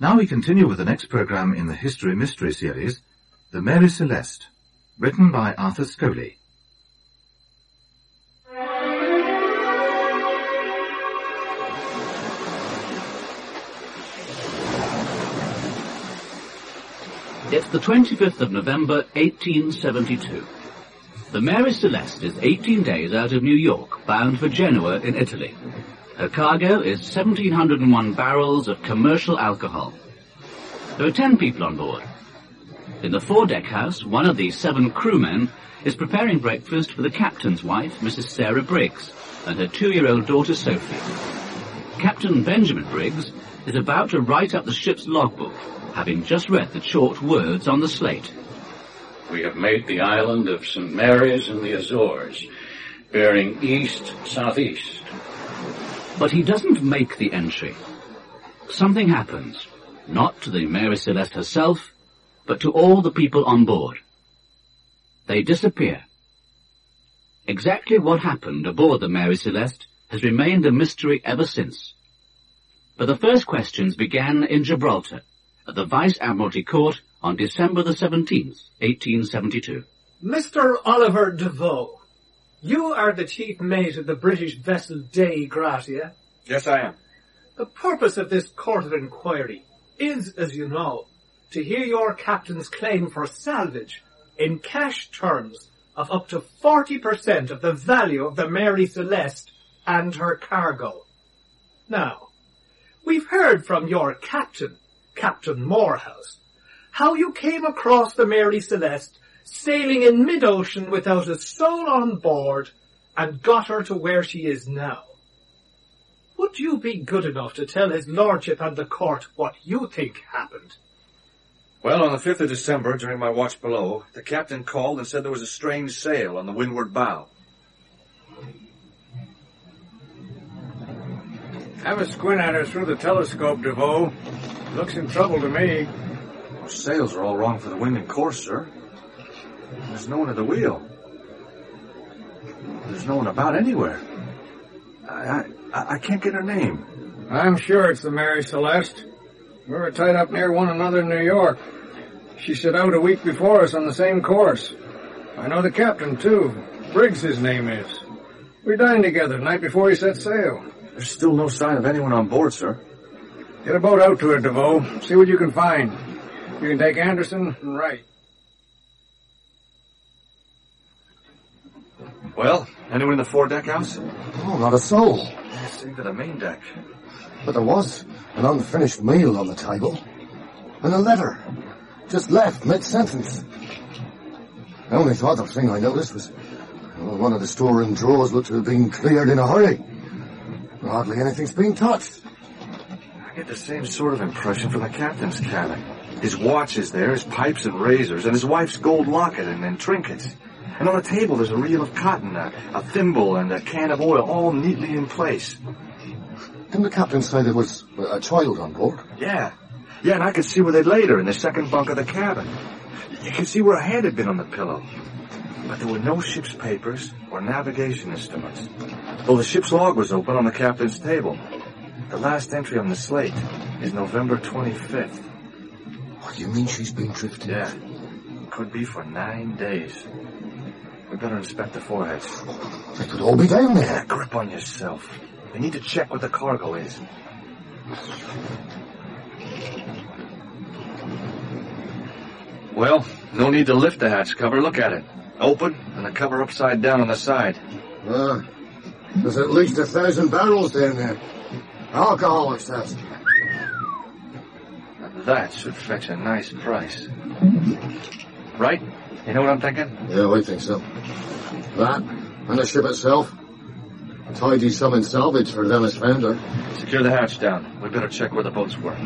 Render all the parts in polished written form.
Now we continue with the next program in the History Mystery series, The Mary Celeste, written by Arthur Scoley. It's the 25th of November, 1872. The Mary Celeste is 18 days out of New York, bound for Genoa in Italy. Her cargo is 1,701 barrels of commercial alcohol. There are 10 people on board. In the foredeck house, one of the 7 crewmen is preparing breakfast for the captain's wife, Mrs. Sarah Briggs, and her 2-year-old daughter, Sophie. Captain Benjamin Briggs is about to write up the ship's logbook, having just read the chalked words on the slate. We have made the island of St. Mary's in the Azores, bearing east-southeast. But he doesn't make the entry. Something happens, not to the Mary Celeste herself, but to all the people on board. They disappear. Exactly what happened aboard the Mary Celeste has remained a mystery ever since. But the first questions began in Gibraltar, at the Vice Admiralty Court on December the 17th, 1872. Mr. Oliver Devoe, you are the chief mate of the British vessel Dei Gratia. Yes, I am. The purpose of this court of inquiry is, as you know, to hear your captain's claim for salvage in cash terms of up to 40% of the value of the Mary Celeste and her cargo. Now, we've heard from your captain, Captain Morehouse, how you came across the Mary Celeste sailing in mid-ocean without a soul on board and got her to where she is now. Would you be good enough to tell his lordship and the court what you think happened? Well, on the 5th of December, during my watch below, the captain called and said there was a strange sail on the windward bow. Have a squint at her through the telescope, Devoe. Looks in trouble to me. Our sails are all wrong for the wind and course, sir. There's no one at the wheel. There's no one about anywhere. I can't get her name. I'm sure it's the Mary Celeste. We were tied up near one another in New York. She set out a week before us on the same course. I know the captain, too. Briggs, his name is. We dined together the night before he set sail. There's still no sign of anyone on board, sir. Get a boat out to her, Devoe. See what you can find. You can take Anderson and Wright. Well, anyone in the foredeck house? Oh, not a soul. Save to the main deck. But there was an unfinished meal on the table. And a letter. Just left mid-sentence. The only other thing I noticed was one of the storeroom drawers looked to have been cleared in a hurry. Hardly anything's being touched. I get the same sort of impression from the captain's cabin. His watch is there, his pipes and razors, and his wife's gold locket and trinkets. And on the table there's a reel of cotton, a thimble, and a can of oil, all neatly in place. Didn't the captain say there was a child on board? Yeah, and I could see where they laid her in the second bunk of the cabin. You could see where her head had been on the pillow. But there were no ship's papers or navigation instruments. Though the ship's log was open on the captain's table. The last entry on the slate is November 25th. What do you mean she's been drifted? Yeah, could be for 9 days. We better inspect the foreheads. They could all be down there. Get a grip on yourself. We need to check what the cargo is. Well, no need to lift the hatch cover. Look at it. Open, and the cover upside down on the side. There's at least 1,000 barrels down there. Alcohol, it says. That should fetch a nice price. Right? You know what I'm thinking? Yeah, I think so. That, and the ship itself. Tidy some in salvage for them as found her. Secure the hatch down. We better check where the boats were.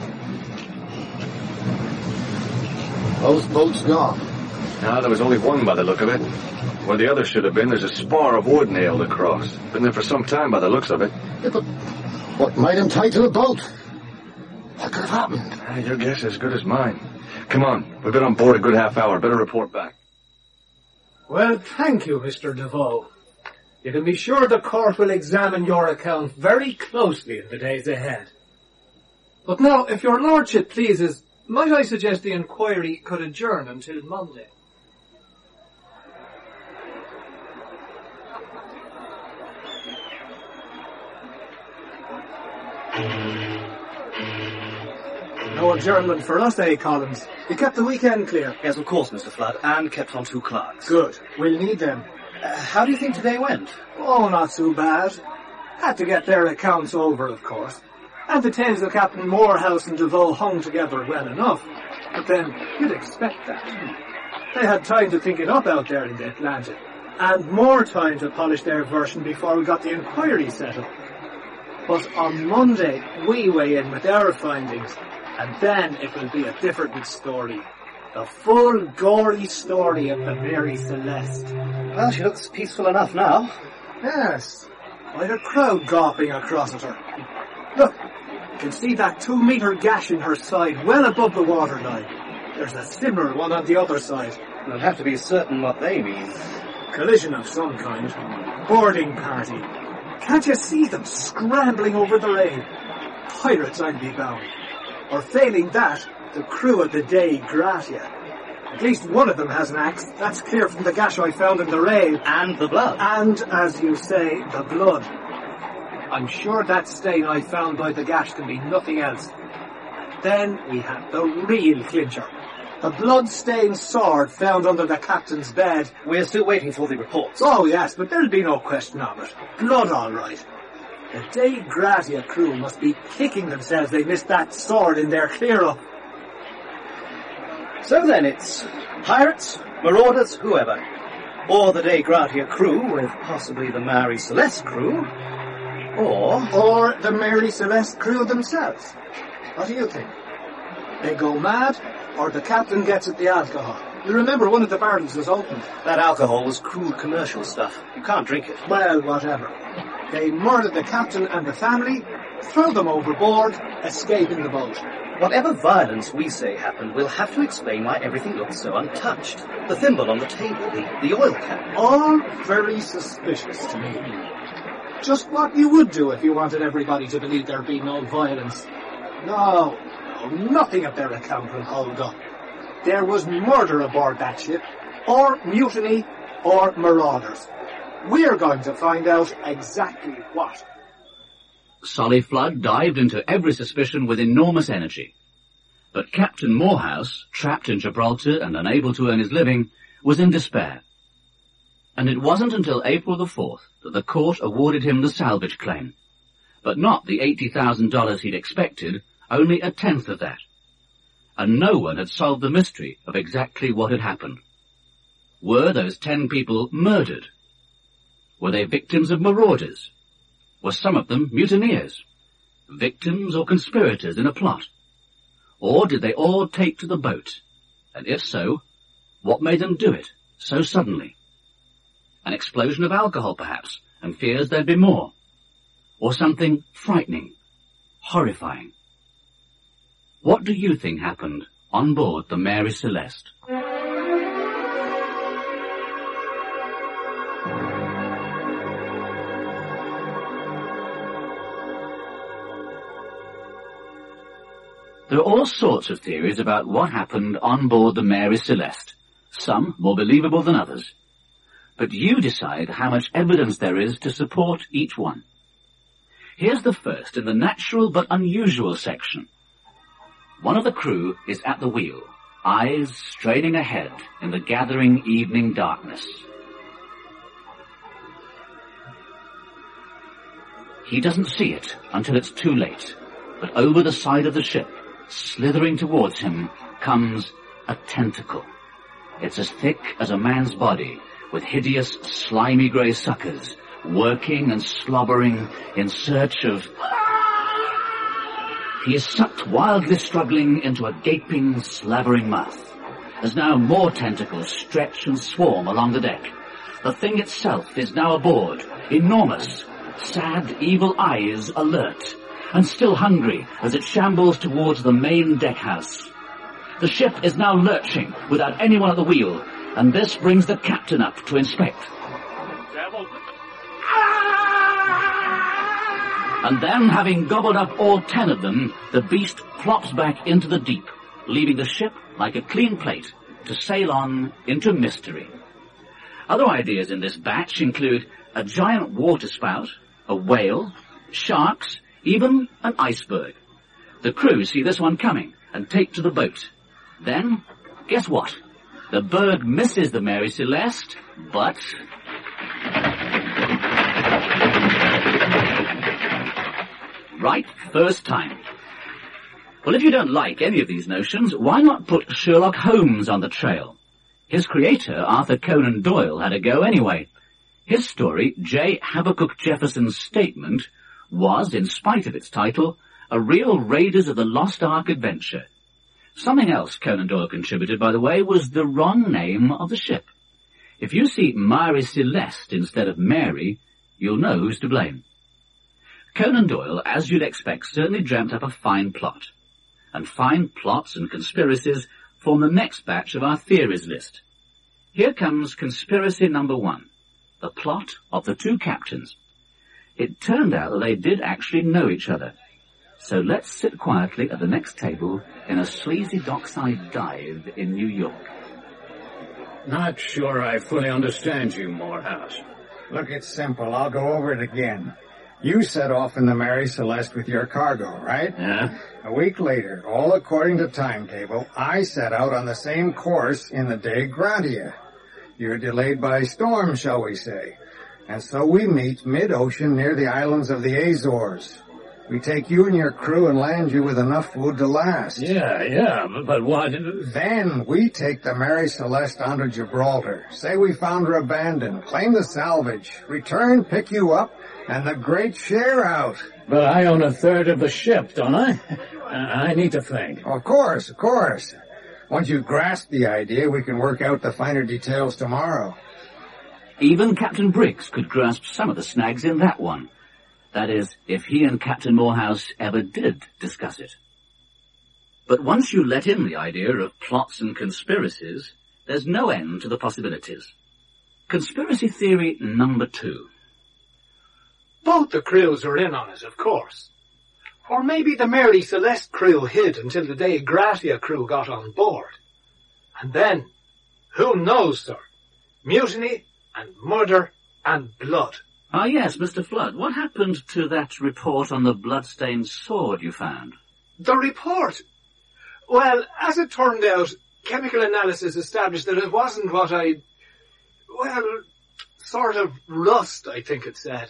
Those boats gone? No, there was only one by the look of it. Where the other should have been, there's a spar of wood nailed across. Been there for some time by the looks of it. Yeah, but what made him tie to the boat? What could have happened? Your guess is as good as mine. Come on, we've been on board a good half hour. Better report back. Well, thank you, Mr. Devoe. You can be sure the court will examine your account very closely in the days ahead. But now, if your lordship pleases, might I suggest the inquiry could adjourn until Monday? No adjournment for us, eh, Collins? You kept the weekend clear? Yes, of course, Mr. Flood, and kept on 2 clerks. Good. We'll need them. How do you think today went? Oh, not too bad. Had to get their accounts over, of course. And the tales of Captain Morehouse and DeVoe hung together well enough. But then, you'd expect that. They had time to think it up out there in the Atlantic. And more time to polish their version before we got the inquiry set up. But on Monday, we weigh in with our findings. And then it will be a different story. The full, gory story of the Mary Celeste. Well, she looks peaceful enough now. Yes. Quite a crowd gawping across at her. Look, you can see that 2-metre gash in her side well above the waterline. There's a similar one on the other side. We'll have to be certain what they mean. Collision of some kind. Boarding party. Can't you see them scrambling over the rail? Pirates, I'd be bound. Or failing that, the crew of the Dei Gratia. At least one of them has an axe. That's clear from the gash I found in the rail. And the blood. And, as you say, the blood. I'm sure that stain I found by the gash can be nothing else. Then we have the real clincher. The blood-stained sword found under the captain's bed. We're still waiting for the reports. Oh, yes, but there'll be no question of it. Blood, all right. The Dei Gratia crew must be kicking themselves they missed that sword in their clear-up. So then it's pirates, marauders, whoever. Or the Dei Gratia crew with possibly the Mary Celeste crew. Or the Mary Celeste crew themselves. What do you think? They go mad, or the captain gets at the alcohol? You remember one of the barrels was opened. That alcohol was crude commercial stuff. You can't drink it. Well, whatever. They murder the captain and the family, throw them overboard, escape in the boat. Whatever violence we say happened, we'll have to explain why everything looks so untouched. The thimble on the table, the oil can. All very suspicious to me. Just what you would do if you wanted everybody to believe there'd be no violence. No, nothing of their account will hold up. There was murder aboard that ship, or mutiny, or marauders. We're going to find out exactly what. Solly Flood dived into every suspicion with enormous energy. But Captain Morehouse, trapped in Gibraltar and unable to earn his living, was in despair. And it wasn't until April the 4th that the court awarded him the salvage claim. But not the $80,000 he'd expected, only a tenth of that. And no one had solved the mystery of exactly what had happened. Were those 10 people murdered? Were they victims of marauders? Were some of them mutineers? Victims or conspirators in a plot? Or did they all take to the boat? And if so, what made them do it so suddenly? An explosion of alcohol, perhaps, and fears there'd be more. Or something frightening, horrifying. What do you think happened on board the Mary Celeste? There are all sorts of theories about what happened on board the Mary Celeste, some more believable than others. But you decide how much evidence there is to support each one. Here's the first in the natural but unusual section. One of the crew is at the wheel, eyes straining ahead in the gathering evening darkness. He doesn't see it until it's too late, but over the side of the ship, slithering towards him, comes a tentacle. It's as thick as a man's body, with hideous, slimy grey suckers, working and slobbering in search of... He is sucked wildly struggling into a gaping, slavering mouth, as now more tentacles stretch and swarm along the deck. The thing itself is now aboard, enormous, sad, evil eyes alert, and still hungry as it shambles towards the main deckhouse. The ship is now lurching without anyone at the wheel, and this brings the captain up to inspect. And then, having gobbled up all 10 of them, the beast plops back into the deep, leaving the ship like a clean plate to sail on into mystery. Other ideas in this batch include a giant waterspout, a whale, sharks, even an iceberg. The crew see this one coming and take to the boat. Then, guess what? The berg misses the Mary Celeste, but... right first time. Well, if you don't like any of these notions, why not put Sherlock Holmes on the trail? His creator, Arthur Conan Doyle, had a go anyway. His story, J. Habakkuk Jefferson's Statement, was, in spite of its title, a real Raiders of the Lost Ark adventure. Something else Conan Doyle contributed, by the way, was the wrong name of the ship. If you see Mary Celeste instead of Mary, you'll know who's to blame. Conan Doyle, as you'd expect, certainly dreamt up a fine plot. And fine plots and conspiracies form the next batch of our theories list. Here comes conspiracy number 1, the plot of the 2 captains. It turned out that they did actually know each other. So let's sit quietly at the next table in a sleazy dockside dive in New York. Not sure I fully understand you, Morehouse. Look, it's simple. I'll go over it again. You set off in the Mary Celeste with your cargo, right? Yeah? A week later, all according to timetable, I set out on the same course in the Dei Gratia. You're delayed by storm, shall we say. And so we meet mid-ocean near the islands of the Azores. We take you and your crew and land you with enough food to last. Yeah, but what? Then we take the Mary Celeste onto Gibraltar. Say we found her abandoned, claim the salvage, return, pick you up, and the great share out. But I own 1/3 of the ship, don't I? I need to think. Of course. Once you grasp the idea, we can work out the finer details tomorrow. Even Captain Briggs could grasp some of the snags in that one. That is, if he and Captain Morehouse ever did discuss it. But once you let in the idea of plots and conspiracies, there's no end to the possibilities. Conspiracy theory number 2. Both the crews are in on it, of course. Or maybe the Mary Celeste crew hid until the Dei Gratia crew got on board. And then, who knows, sir? Mutiny and murder and blood. Ah, yes, Mr. Flood, what happened to that report on the blood-stained sword you found? The report? Well, as it turned out, chemical analysis established that it wasn't what sort of rust, I think it said.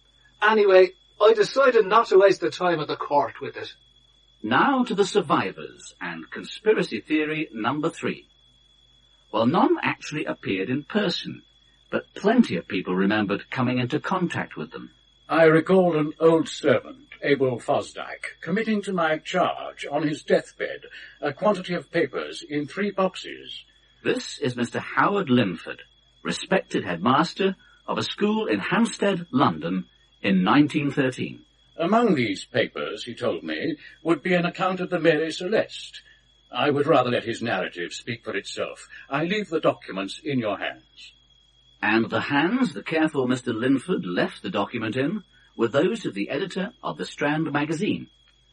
Anyway, I decided not to waste the time at the court with it. Now to the survivors and conspiracy theory number 3. Well, none actually appeared in person, but plenty of people remembered coming into contact with them. I recalled an old servant, Abel Fosdyke, committing to my charge on his deathbed a quantity of papers in 3 boxes. This is Mr. Howard Linford, respected headmaster of a school in Hampstead, London, in 1913. Among these papers, he told me, would be an account of the Mary Celeste. I would rather let his narrative speak for itself. I leave the documents in your hands. And the hands the careful Mr. Linford left the document in were those of the editor of the Strand magazine.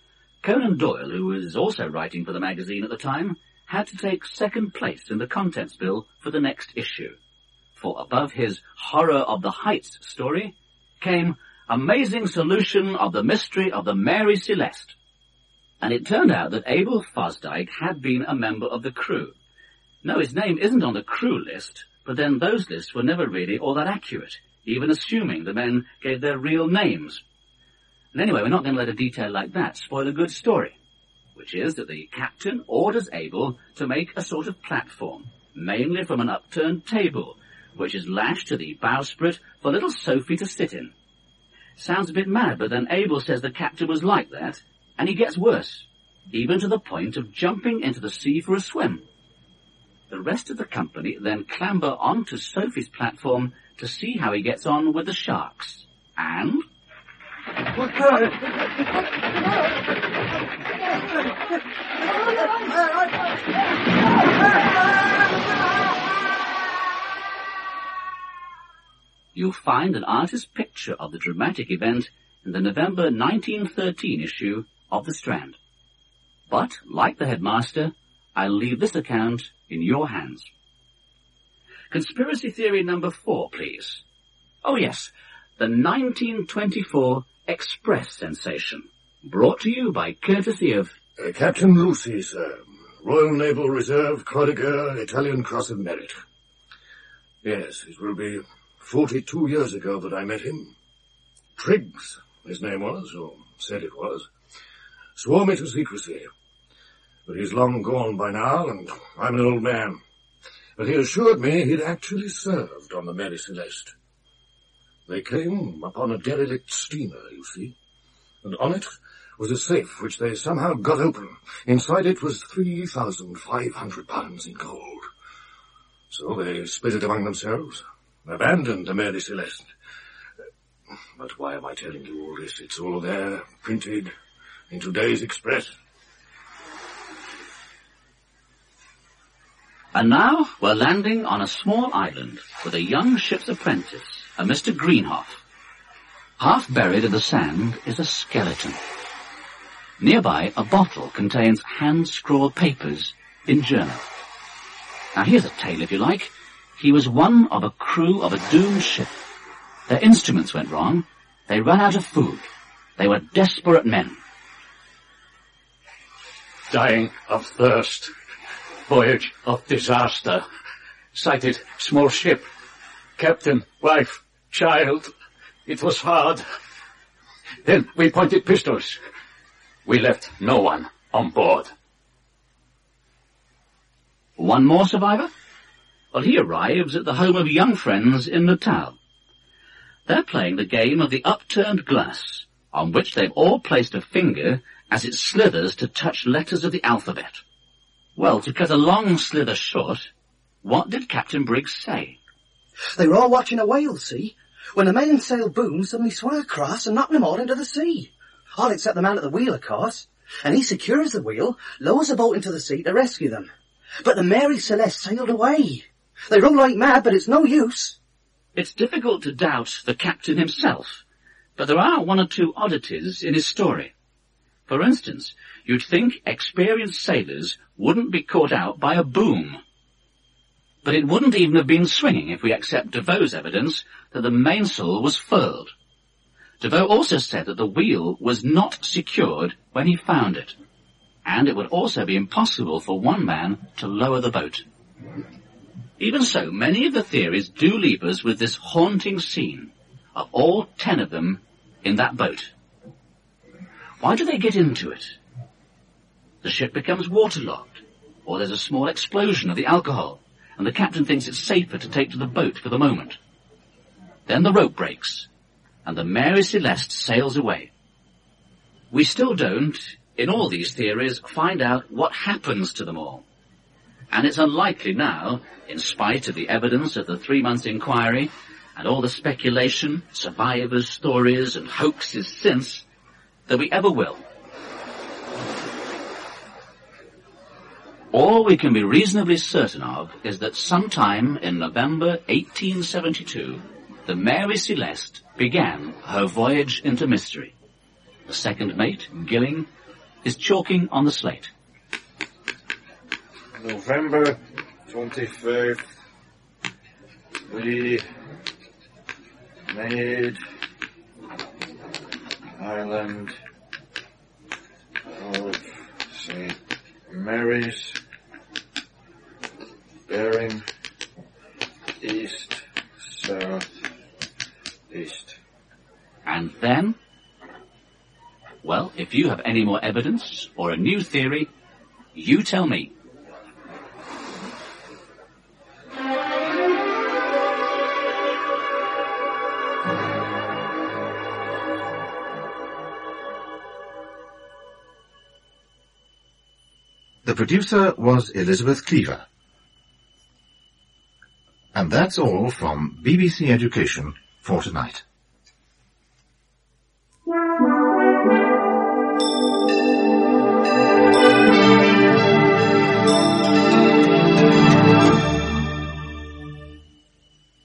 Conan Doyle, who was also writing for the magazine at the time, had to take second place in the contents bill for the next issue. For above his Horror of the Heights story came Amazing Solution of the Mystery of the Mary Celeste. And it turned out that Abel Fosdyke had been a member of the crew. No, his name isn't on the crew list, but then those lists were never really all that accurate, even assuming the men gave their real names. And anyway, we're not going to let a detail like that spoil a good story, which is that the captain orders Abel to make a sort of platform, mainly from an upturned table, which is lashed to the bowsprit for little Sophie to sit in. Sounds a bit mad, but then Abel says the captain was like that, and he gets worse, even to the point of jumping into the sea for a swim. The rest of the company then clamber onto Sophie's platform to see how he gets on with the sharks. And... you'll find an artist's picture of the dramatic event in the November 1913 issue of The Strand. But, like the headmaster, I'll leave this account in your hands. Conspiracy theory number 4, please. Oh yes, the 1924 Express sensation, brought to you by courtesy of... Captain Lucy, sir. Royal Naval Reserve, Croix de Guerre, Italian Cross of Merit. Yes, it will be 42 years ago that I met him. Triggs, his name was, or said it was. Swore me to secrecy. But he's long gone by now, and I'm an old man. But he assured me he'd actually served on the Mary Celeste. They came upon a derelict steamer, you see, and on it was a safe which they somehow got open. Inside it was £3,500 in gold. So they split it among themselves, abandoned the Mary Celeste. But why am I telling you all this? It's all there, printed in today's Express. And now we're landing on a small island with a young ship's apprentice, a Mr. Greenhoff. Half buried in the sand is a skeleton. Nearby, a bottle contains hand-scrawled papers in German. Now here's a tale, if you like. He was one of a crew of a doomed ship. Their instruments went wrong. They ran out of food. They were desperate men. Dying of thirst. Voyage of disaster. Sighted small ship. Captain, wife, child. It was hard. Then we pointed pistols. We left no one on board. One more survivor? Well, he arrives at the home of young friends in Natal. They're playing the game of the upturned glass, on which they've all placed a finger as it slithers to touch letters of the alphabet. Well, to cut a long slither short, what did Captain Briggs say? They were all watching a whale, see? When the mainsail boom suddenly swung across and knocked them all into the sea. All except the man at the wheel, of course. And he secures the wheel, lowers the boat into the sea to rescue them. But the Mary Celeste sailed away. They row like mad, but it's no use. It's difficult to doubt the captain himself, but there are one or two oddities in his story. For instance, you'd think experienced sailors wouldn't be caught out by a boom. But it wouldn't even have been swinging if we accept Devoe's evidence that the mainsail was furled. Devoe also said that the wheel was not secured when he found it, and it would also be impossible for one man to lower the boat. Even so, many of the theories do leave us with this haunting scene of all 10 of them in that boat. Why do they get into it? The ship becomes waterlogged, or there's a small explosion of the alcohol, and the captain thinks it's safer to take to the boat for the moment. Then the rope breaks, and the Mary Celeste sails away. We still don't, in all these theories, find out what happens to them all. And it's unlikely now, in spite of the evidence of the 3-month inquiry and all the speculation, survivors' stories and hoaxes since, that we ever will. All we can be reasonably certain of is that sometime in November 1872, the Mary Celeste began her voyage into mystery. The second mate, Gilling, is chalking on the slate. November 25th, we made island of St. Mary's, bearing east, south, east. And then? Well, if you have any more evidence or a new theory, you tell me. The producer was Elizabeth Cleaver. And that's all from BBC Education for tonight.